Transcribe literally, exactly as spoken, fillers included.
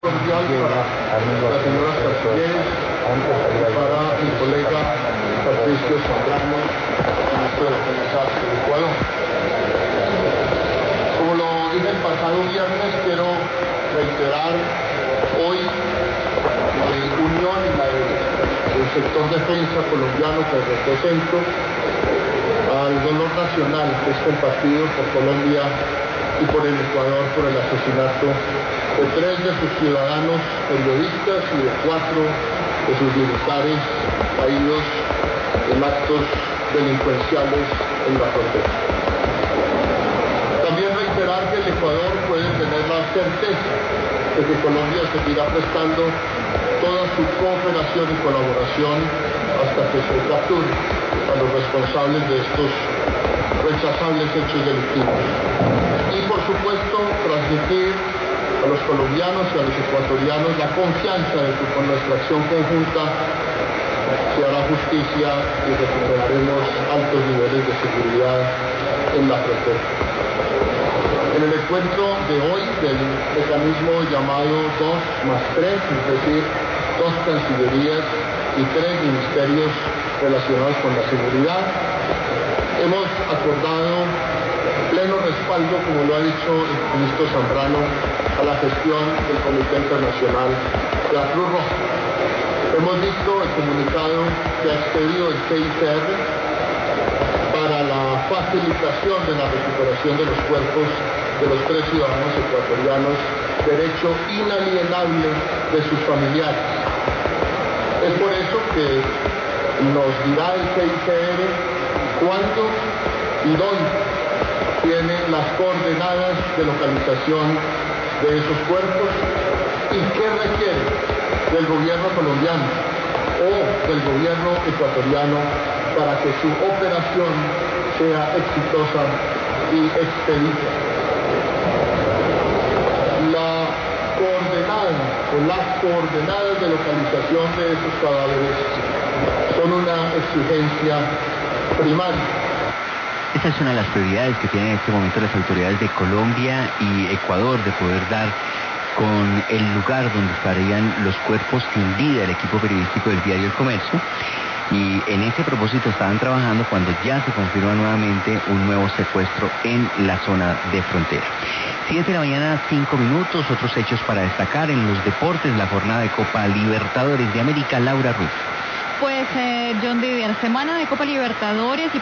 Cordial para la señora Canciller, para mi colega Patricio Zambrano, ministro de Defensa del Ecuador. Como lo dije el pasado viernes, quiero reiterar hoy mi unión y la del sector defensa colombiano que represento al dolor nacional que es compartido por Colombia y por el Ecuador por el asesinato de tres de sus ciudadanos periodistas y de cuatro de sus militares caídos en actos delincuenciales en la frontera. También reiterar que el Ecuador puede tener la certeza de que Colombia seguirá prestando toda su cooperación y colaboración hasta que se capture a los responsables de estos rechazables hechos delictivos. Y por supuesto transmitir a los colombianos y a los ecuatorianos la confianza de que con nuestra acción conjunta se hará justicia y recuperaremos altos niveles de seguridad en la frontera. En el encuentro de hoy del mecanismo llamado dos más tres, es decir, dos cancillerías y tres ministerios relacionados con la seguridad, hemos acordado pleno respaldo, como lo ha dicho el ministro Zambrano, a la gestión del Comité Internacional de la Cruz Roja. Hemos visto el comunicado que ha expedido el C I C R para la facilitación de la recuperación de los cuerpos de los tres ciudadanos ecuatorianos, derecho inalienable de sus familiares. Es por eso que nos dirá el C I C R cuándo y dónde tiene las coordenadas de localización de esos cuerpos y qué requiere del gobierno colombiano o del gobierno ecuatoriano para que su operación sea exitosa y expedita. La coordenada o las coordenadas de localización de esos cadáveres son una exigencia primaria. Esta es una de las prioridades que tienen en este momento las autoridades de Colombia y Ecuador, de poder dar con el lugar donde estarían los cuerpos sin vida del equipo periodístico del diario El Comercio. Y en ese propósito estaban trabajando cuando ya se confirma nuevamente un nuevo secuestro en la zona de frontera. Siete de la mañana, cinco minutos, otros hechos para destacar en los deportes, la jornada de Copa Libertadores de América. Laura Ruiz. Pues, eh, John Didier, semana de Copa Libertadores y